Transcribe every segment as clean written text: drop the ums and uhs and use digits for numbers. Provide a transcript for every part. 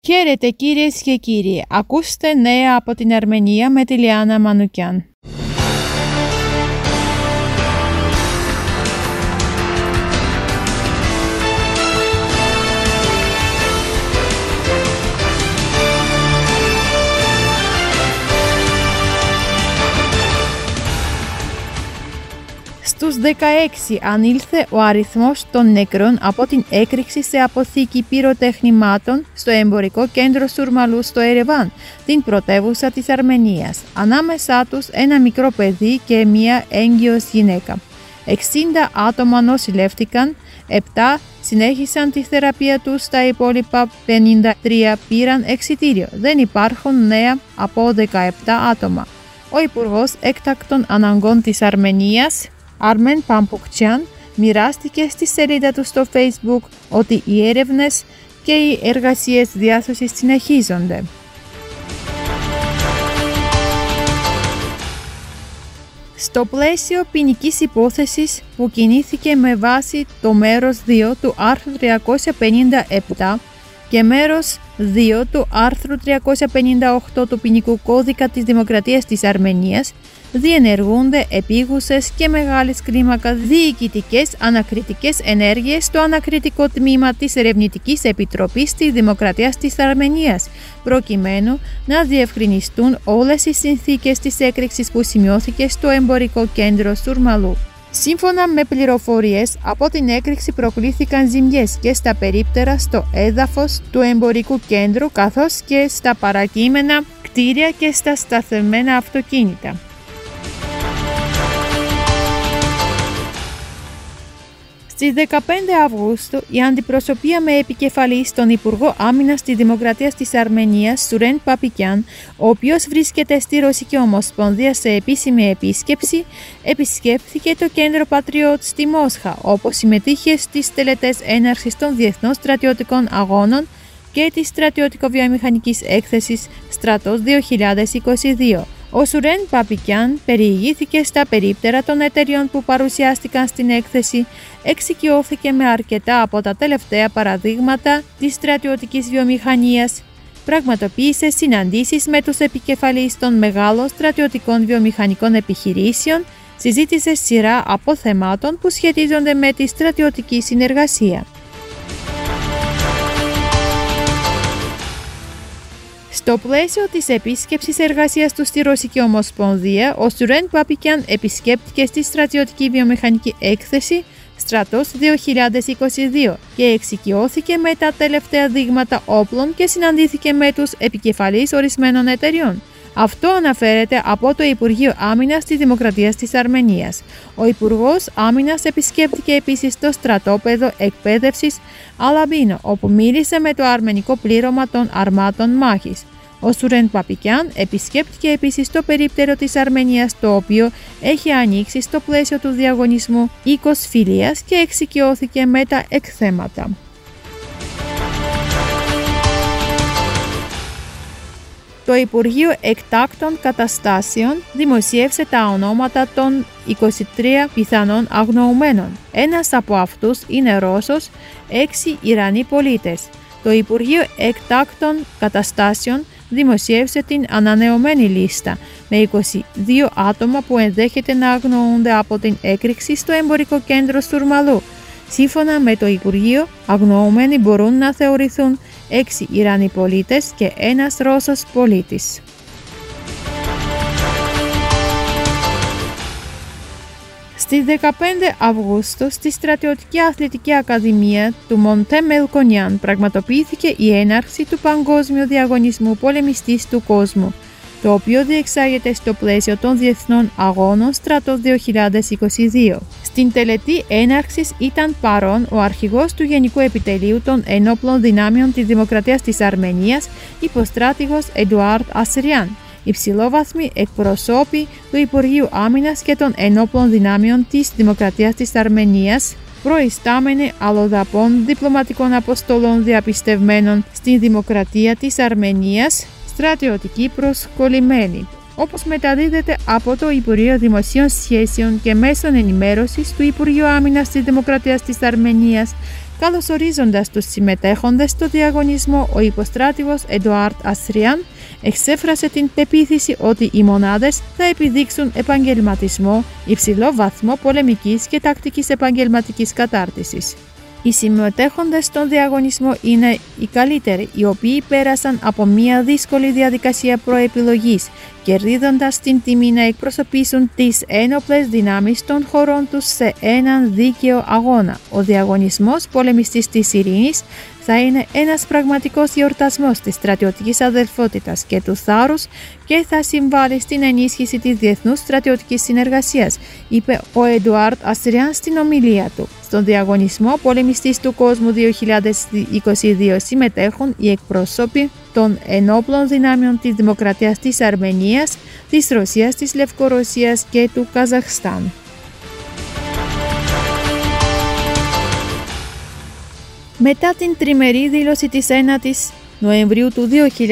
Χαίρετε κυρίες και κύριοι, ακούστε νέα από την Αρμενία με τη Λιάννα Μανουκιάν. Στους 16 ανήλθε ο αριθμός των νεκρών από την έκρηξη σε αποθήκη πυροτεχνημάτων στο εμπορικό κέντρο Σουρμαλού στο Ερεβάν, την πρωτεύουσα της Αρμενίας. Ανάμεσά τους ένα μικρό παιδί και μία έγκυος γυναίκα. 60 άτομα νοσηλεύτηκαν, 7 συνέχισαν τη θεραπεία τους, τα υπόλοιπα 53 πήραν εξιτήριο. Δεν υπάρχουν νέα από 17 άτομα. Ο Υπουργός Έκτακτων Αναγκών της Αρμενίας, Άρμεν Παμπουκτσιάν, μοιράστηκε στη σελίδα του στο Facebook ότι οι έρευνες και οι εργασίες διάσωσης συνεχίζονται. Στο πλαίσιο ποινικής υπόθεσης που κινήθηκε με βάση το μέρος 2 του άρθρου 357 και μέρος 2 του άρθρου 358 του ποινικού κώδικα της Δημοκρατίας της Αρμενίας, διενεργούνται επίγουσες και μεγάλης κλίμακας διοικητικές ανακριτικές ενέργειες στο ανακριτικό τμήμα της Ερευνητικής Επιτροπής της Δημοκρατίας της Αρμενίας, προκειμένου να διευκρινιστούν όλες οι συνθήκες της έκρηξης που σημειώθηκε στο εμπορικό κέντρο Σουρμαλού. Σύμφωνα με πληροφορίες, από την έκρηξη προκλήθηκαν ζημιές και στα περίπτερα στο έδαφος του εμπορικού κέντρου, καθώς και στα παρακείμενα κτίρια και στα σταθεμένα αυτοκίνητα. Στις 15 Αυγούστου, η αντιπροσωπεία με επικεφαλή στον Υπουργό Άμυνας της Δημοκρατίας της Αρμενίας, Σουρέν Παπικιάν, ο οποίος βρίσκεται στη Ρωσική Ομοσπονδία σε επίσημη επίσκεψη, επισκέφθηκε το κέντρο Πατριότ στη Μόσχα, όπου συμμετείχε στις τελετές έναρξης των Διεθνών Στρατιωτικών Αγώνων και της στρατιωτικο-βιομηχανικής έκθεσης Στρατός 2022. Ο Σουρέν Παπικιάν περιηγήθηκε στα περίπτερα των εταιριών που παρουσιάστηκαν στην έκθεση, εξοικειώθηκε με αρκετά από τα τελευταία παραδείγματα της στρατιωτικής βιομηχανίας, πραγματοποίησε συναντήσεις με τους επικεφαλείς των μεγάλων στρατιωτικών βιομηχανικών επιχειρήσεων, συζήτησε σειρά από θεμάτων που σχετίζονται με τη στρατιωτική συνεργασία. Στο πλαίσιο της επίσκεψης εργασίας του στη Ρωσική Ομοσπονδία, ο Σουρέν Παπικιάν επισκέπτηκε στη στρατιωτική βιομηχανική έκθεση Στρατός 2022 και εξοικειώθηκε με τα τελευταία δείγματα όπλων και συναντήθηκε με τους επικεφαλείς ορισμένων εταιριών. Αυτό αναφέρεται από το Υπουργείο Άμυνας της Δημοκρατίας της Αρμενίας. Ο Υπουργός Άμυνας επισκέπτηκε επίσης το στρατόπεδο εκπαίδευσης Αλαμπίνο, όπου μίλησε με το αρμενικό πλήρωμα των αρμάτων μάχης. Ο Σουρέν Παπικιάν επισκέπτηκε επίσης το περίπτερο της Αρμενίας, το οποίο έχει ανοίξει στο πλαίσιο του διαγωνισμού Οίκος Φιλίας, και εξοικειώθηκε με τα εκθέματα. Το Υπουργείο Εκτάκτων Καταστάσεων δημοσίευσε τα ονόματα των 23 πιθανών αγνοωμένων. Ένας από αυτούς είναι Ρώσος, 6 Ιρανοί πολίτες. Το Υπουργείο Εκτάκτων Καταστάσεων δημοσίευσε την ανανεωμένη λίστα με 22 άτομα που ενδέχεται να αγνοούνται από την έκρηξη στο εμπορικό κέντρο Σουρμαλού. Σύμφωνα με το Υπουργείο, αγνοούμενοι μπορούν να θεωρηθούν 6 Ιρανοί πολίτες και ένας Ρώσος πολίτης. Στις 15 Αυγούστου, στη Στρατιωτική Αθλητική Ακαδημία του Μοντέ Μελκονιάν πραγματοποιήθηκε η έναρξη του Παγκόσμιου Διαγωνισμού Πολεμιστής του Κόσμου, το οποίο διεξάγεται στο πλαίσιο των Διεθνών Αγώνων Στρατός 2022. Στην τελετή έναρξης ήταν παρόν ο αρχηγός του Γενικού Επιτελείου των Ενόπλων Δυνάμεων της Δημοκρατίας της Αρμενίας, υποστράτηγος Εντουάρντ Ασριάν, υψηλόβαθμοι εκπροσώποι του Υπουργείου Άμυνας και των Ενόπλων Δυνάμεων της Δημοκρατίας της Αρμενίας, προϊστάμενοι αλλοδαπών διπλωματικών αποστολών διαπιστευμένων στην Δημοκρατία της Αρμενίας, στρατιωτικοί προσκολλημένοι. Όπως μεταδίδεται από το Υπουργείο Δημοσίων Σχέσεων και Μέσων Ενημέρωσης του Υπουργείου Άμυνας της Δημοκρατίας της Αρμενίας, Καλωσορίζοντας τους συμμετέχοντες στο διαγωνισμό, ο υποστράτηγος Εντουάρντ Ασριάν εξέφρασε την πεποίθηση ότι οι μονάδες θα επιδείξουν επαγγελματισμό, υψηλό βαθμό πολεμικής και τακτικής επαγγελματικής κατάρτισης. Οι συμμετέχοντες στον διαγωνισμό είναι οι καλύτεροι, οι οποίοι πέρασαν από μια δύσκολη διαδικασία προεπιλογής, κερδίζοντας την τιμή να εκπροσωπήσουν τις ένοπλες δυνάμεις των χωρών τους σε έναν δίκαιο αγώνα. Ο διαγωνισμός Πολεμιστής της Ειρήνης θα είναι ένας πραγματικός γιορτασμός της στρατιωτικής αδελφότητας και του θάρρους και θα συμβάλλει στην ενίσχυση της διεθνούς στρατιωτικής συνεργασίας, είπε ο Εντουάρντ Ασριάν στην ομιλία του. Στον διαγωνισμό Πολεμιστής του Κόσμου 2022 συμμετέχουν οι εκπρόσωποι των ενόπλων δυνάμεων της Δημοκρατίας της Αρμενίας, της Ρωσίας, της Λευκορωσίας και του Καζαχστάν. Μετά την τριμερή δήλωση της 9ης Νοεμβρίου του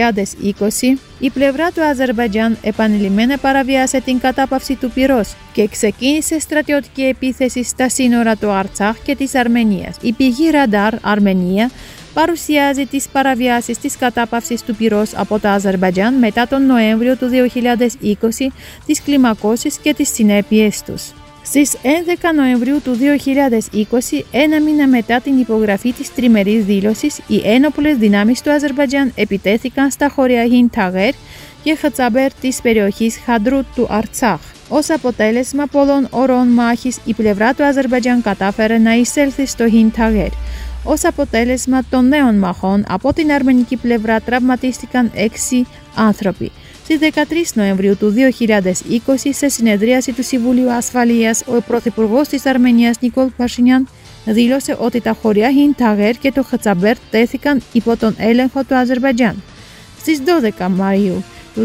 2020, η πλευρά του Αζερμπαϊτζάν επανειλημμένα παραβίασε την κατάπαυση του πυρός και ξεκίνησε στρατιωτική επίθεση στα σύνορα του Αρτσάχ και της Αρμενίας. Η πηγή Ραντάρ Αρμενία παρουσιάζει τις παραβιάσεις της κατάπαυσης του πυρός από το Αζερμπαϊτζάν μετά τον Νοέμβριο του 2020, τις κλιμακώσεις και τις συνέπειες τους. Στις 11 Νοεμβρίου του 2020, ένα μήνα μετά την υπογραφή της τριμερής δήλωσης, οι ένοπλες δυνάμεις του Αζερμπαϊτζάν επιτέθηκαν στα χωριά Χινταγέρ και Χατσαμπέρ της περιοχής Χαντρούτ του Αρτσάχ. Ως αποτέλεσμα πολλών ωρών μάχης, η πλευρά του Αζερμπαϊτζάν κατάφερε να εισέλθει στο Χινταγέρ. Ως αποτέλεσμα των νέων μαχών, από την αρμενική πλευρά τραυματίστηκαν 6 άνθρωποι. Στις 13 Νοεμβρίου του 2020, σε συνεδρίαση του Συμβουλίου Ασφαλείας, ο Πρωθυπουργός της Αρμενίας Νικόλ Πασινιάν δήλωσε ότι τα χωριά Χινταγέρ και το Χατσαμπέρ τέθηκαν υπό τον έλεγχο του Αζερμπαϊτζάν. Στις 12 Μαΐου του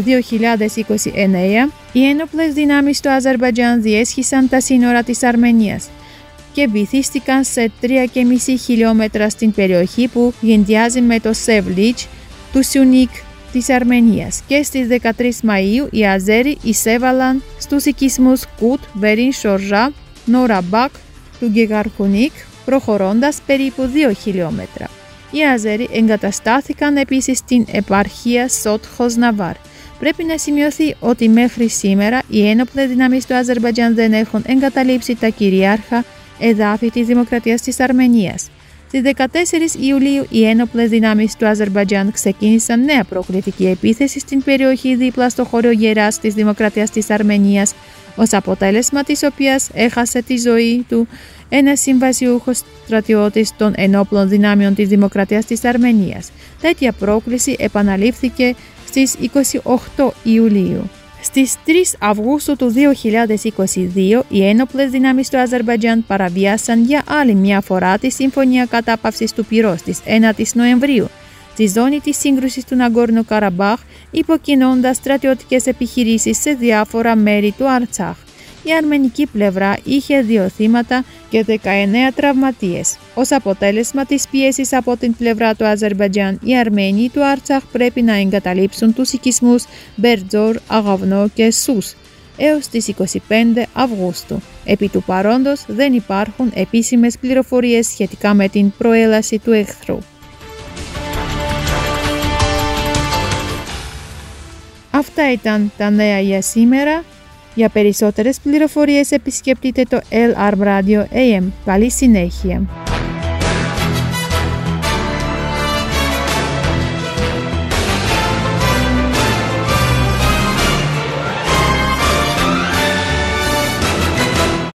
2029, οι ένοπλες δυνάμεις του Αζερμπαϊτζάν διέσχισαν τα σύνορα της Αρμενίας και βυθίστηκαν σε 3,5 χιλιόμετρα στην περιοχή που γεντιάζει με το Σεβλίτς του Σιουνίκ της Αρμενίας και στις 13 Μαΐου οι Αζέροι εισέβαλαν στους οικισμούς Κούτ, Βερίν Σορζά, Νοραμπάκ του Γκεγαρχουνίκ, προχωρώντας περίπου 2 χιλιόμετρα. Οι Αζέροι εγκαταστάθηκαν επίσης στην επαρχία Σότ Χοζναβάρ. Πρέπει να σημειωθεί ότι μέχρι σήμερα οι ένοπλες δυνάμεις του Αζερμπαϊτζάν δεν έχουν εγκαταλείψει τα κυρίαρχα εδάφη της Δημοκρατίας της Αρμενίας. Στις 14 Ιουλίου, οι ένοπλες δυνάμεις του Αζερμπαϊτζάν ξεκίνησαν νέα προκλητική επίθεση στην περιοχή δίπλα στο χώριο Γεράς της Δημοκρατίας της Αρμενίας, ως αποτέλεσμα της οποίας έχασε τη ζωή του ένας συμβασιούχος στρατιώτης των ενόπλων δυνάμεων της Δημοκρατίας της Αρμενίας. Τέτοια πρόκληση επαναλήφθηκε στις 28 Ιουλίου. Στις 3 Αυγούστου του 2022, οι ένοπλες δυνάμεις του Αζερμπαϊτζάν παραβίασαν για άλλη μια φορά τη Συμφωνία Κατάπαυσης του Πυρός της 9ης Νοεμβρίου, στη ζώνη της σύγκρουσης του Ναγκόρνο Καραμπάχ, υποκινώντας στρατιωτικές επιχειρήσεις σε διάφορα μέρη του Αρτσάχ. Η αρμενική πλευρά είχε 2 θύματα και 19 τραυματίες. Ως αποτέλεσμα της πίεσης από την πλευρά του Αζερμπαϊτζάν, οι Αρμένοι του Αρτσάχ πρέπει να εγκαταλείψουν τους οικισμούς Μπερτζόρ, Αγαβνό και Σούς έως τις 25 Αυγούστου. Επί του παρόντος δεν υπάρχουν επίσημες πληροφορίες σχετικά με την προέλαση του εχθρού. Αυτά ήταν τα νέα για σήμερα. Για περισσότερες πληροφορίες επισκεφτείτε το El Arm Radio AM. Καλή συνέχεια!